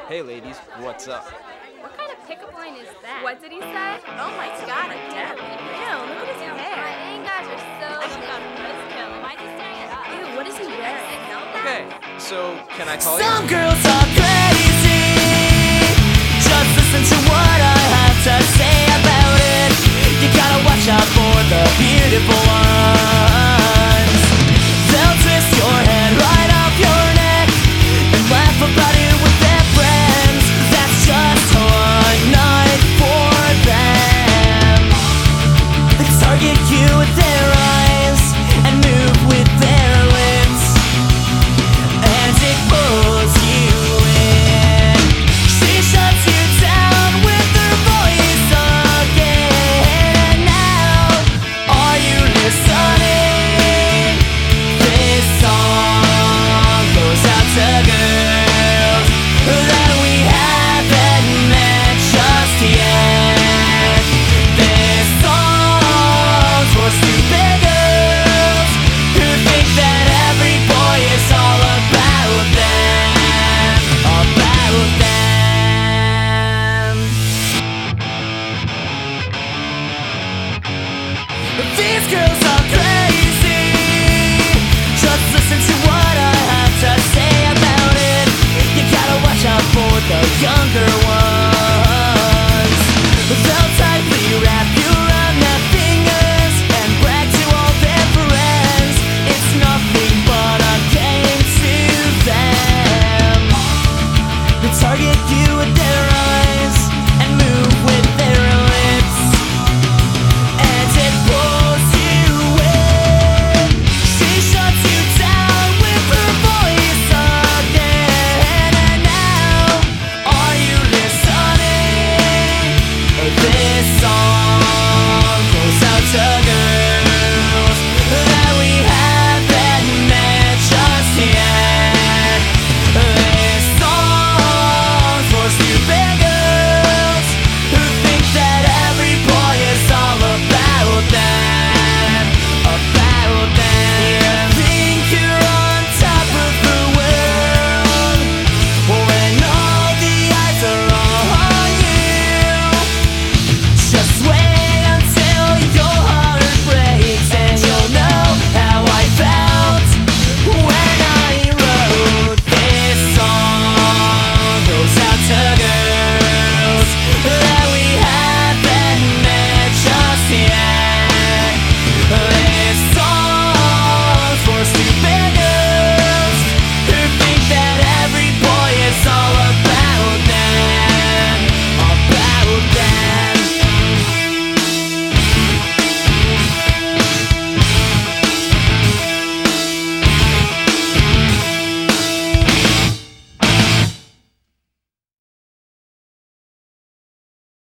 Hey ladies, what's up? What kind of pickup line is that? What did he say? Oh my god, a dad. Ew, look at his My hair. dang guys are so Am I just staring it up? Ew, what is he wearing? Okay, so can I call you? Some girls are crazy. Just listen to what I have to say about it. You gotta watch out for the beautiful ones. They'll twist your head right off your neck and laugh about it with their friends. That's just one night for them. They target you with their eyes and move with their lips, and it pulls you in. She shuts you down with her voice again. And now, are you listening? This song goes out to girls that we haven't met just yet. This song's for stupid girls who think that every boy is all about them, about them. These girls are crazy. Just listen to what I have to say about it. You gotta watch out for the younger ones. They'll tightly wrap you around their fingers and brag to all their friends. It's nothing but a game to them. They target you with their